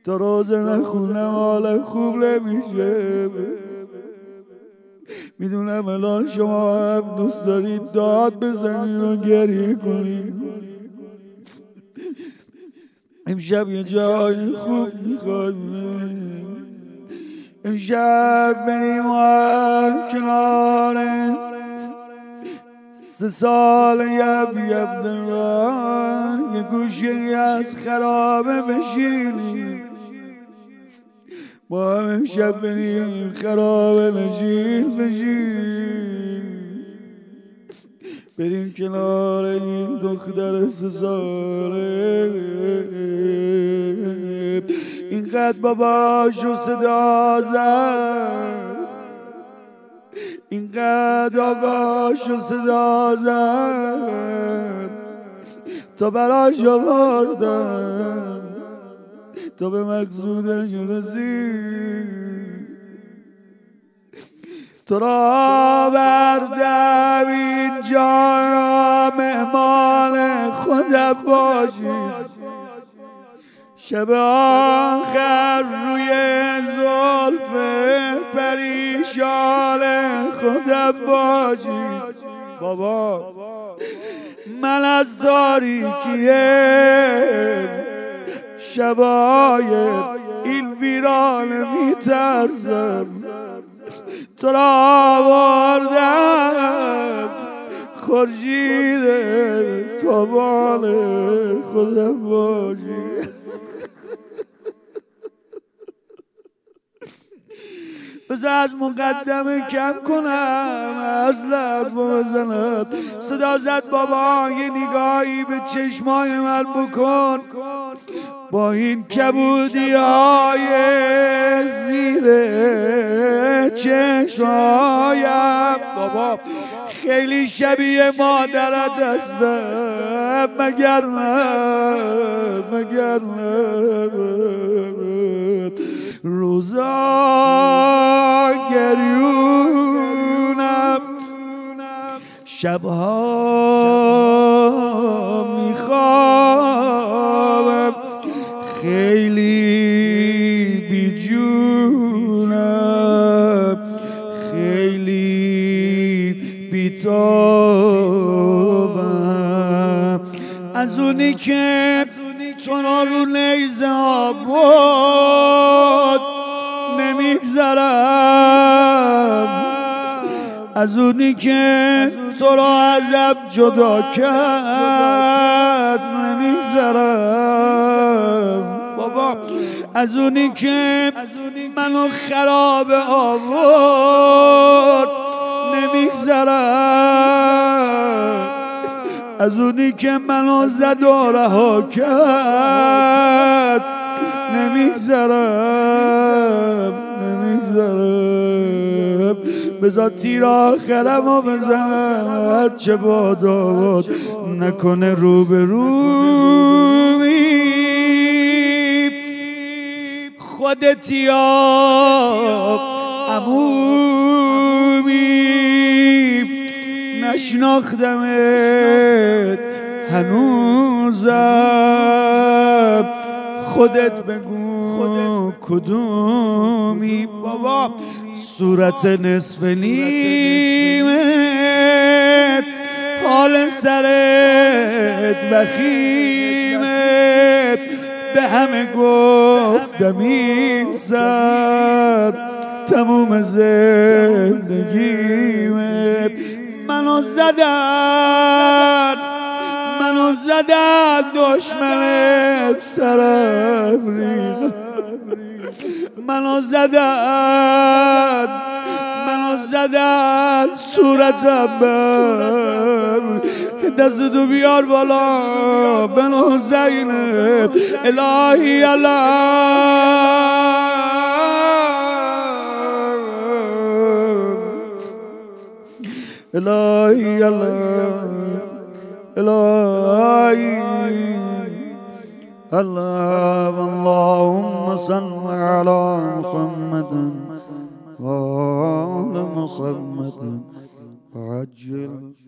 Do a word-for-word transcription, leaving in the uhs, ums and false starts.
تا روز نخونم حالا خوب نمیشه. میدونم الان شما هم دوست دارید داد بزنید و گریه کنید. امشب یه جای خوب میخوایم، امشب بریم و کنار سه سال یبی عبدالله یه گوشه از خرابه بشینیم، با هم امشب بریم خرابه نشین بشین، بریم کنار این دختر سه ساله. اینقدر باباشو صدا زد، اینقدر آقاشو صدا زد تا براش آوردم تا به مقصودش رسید. تو را بردم اینجا مهمان خودم باشی، شب آخر روی زلف پریشان خودم باشی. بابا من از تاریکی شبای این ویرانه میترسم، تو را آوردم خورشید تابان خودم باشی. بس از مقدمه کم کنم از لب بزند، صدا زد بابا یه نگاهی به چشمای من بکن، با این کبودی های زیر چشمایم بابا خیلی شبیه مادرت هستم، مگر نه مگر نه روزا گریونم شبها میخوابم خیلی بیجونم خیلی بیتابم، از اونی که تو رو نیزه آبود نمیگذرم، از اونی که تو را ازم جدا کرد نمیگذرم، بابا از اونی که منو خراب آورد نمیگذرم، از اونی که منو زد و رها کرد نمیگذرم نمیگذرم. بذار تیر آخرم و بزنم هرچه باداد نکنه رو به رومی، خودت یا عمومی نشناختمت هنوزم، خودت بگو کدومی بابا، صورت نصف نیمه حال سرت وخیمه، به همه گفتم این سر تموم زندگیمه، منو زدن منو زدن دشمنت سرم ریخت، منو زدن منو زدن صورتم بر، دستتو بیار بالا بنو زینب الهی الله الهی الله الهی الله اللهم صل على محمد وآل محمد وعجل